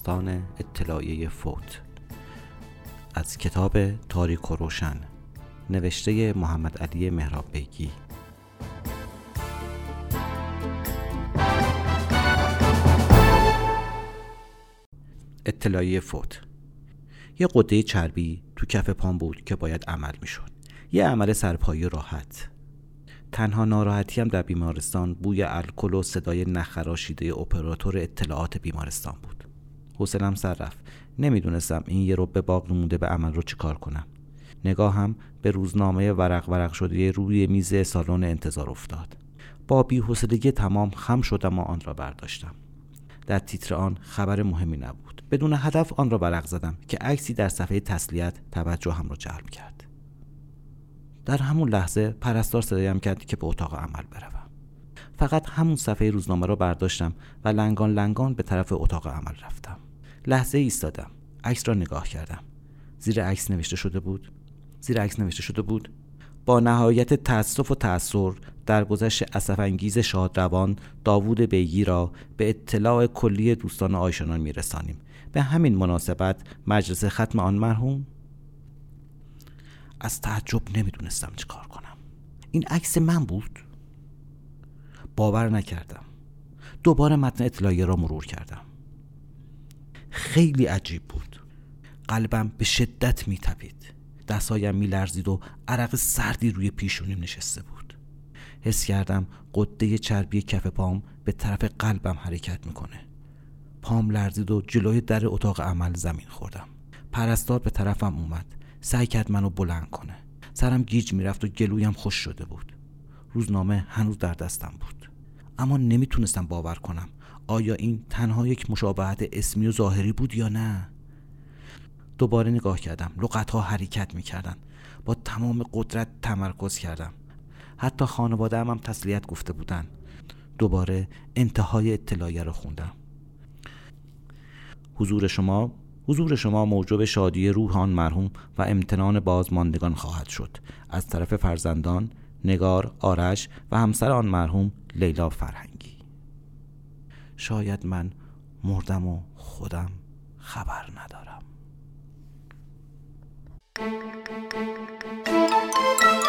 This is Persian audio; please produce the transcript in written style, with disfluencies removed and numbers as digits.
داستان اطلاعیه فوت از کتاب تاریک و روشن نوشته محمد علی مهراب بیگی. اطلاعیه فوت. یه قده چربی تو کف پام بود که باید عمل میشد. یه عمل سرپایی راحت. تنها ناراحتیم در بیمارستان بوی الکل و صدای نخراشیده اپراتور اطلاعات بیمارستان بود. حوصله‌ام سر رفت. نمیدونستم این یه رو به باقی مونده به عمل رو چیکار کنم. نگاهم به روزنامه ورق شده روی میز سالن انتظار افتاد. با بی‌حوصلگی تمام خم شدم و آن را برداشتم. در تیتر آن خبر مهمی نبود. بدون هدف آن را ورق زدم که عکسی در صفحه تسلیت توجهم را جلب کرد. در همون لحظه پرستار صدایم کرد که به اتاق عمل بروم. فقط همون صفحه روزنامه را برداشتم و لنگان به طرف اتاق عمل رفتم. لحظه ایستادم. عکس را نگاه کردم. زیر عکس نوشته شده بود با نهایت تأسف و تأثر درگذشت اسف‌انگیز شادروان داوود بیگی را به اطلاع کلی دوستان آیشانان میرسانیم. به همین مناسبت مجلس ختم آن مرحوم. از تعجب نمیدونستم چه کار کنم. این عکس من بود؟ باور نکردم. دوباره متن اطلاعیه را مرور کردم. خیلی عجیب بود. قلبم به شدت میتپید. دستایم میلرزید و عرق سردی روی پیشونیم نشسته بود. حس کردم قده چربی کف پام به طرف قلبم حرکت میکنه. پام لرزید و جلوی در اتاق عمل زمین خوردم. پرستار به طرفم اومد. سعی کرد منو بلند کنه. سرم گیج میرفت و گلویم خشک شده بود. روزنامه هنوز در دستم بود. اما نمیتونستم باور کنم آیا این تنها یک مشابهت اسمی و ظاهری بود یا نه. دوباره نگاه کردم. لغت‌ها حرکت میکردن. با تمام قدرت تمرکز کردم. حتی خانواده‌ام هم تسلیت گفته بودن. دوباره انتهای اطلاعیه رو خوندم. حضور شما موجب شادی روح آن مرحوم و امتنان بازماندگان خواهد شد از طرف فرزندان نگار، آرش و همسر آن مرحوم لیلا فرهنگی. شاید من مردم و خودم خبر ندارم.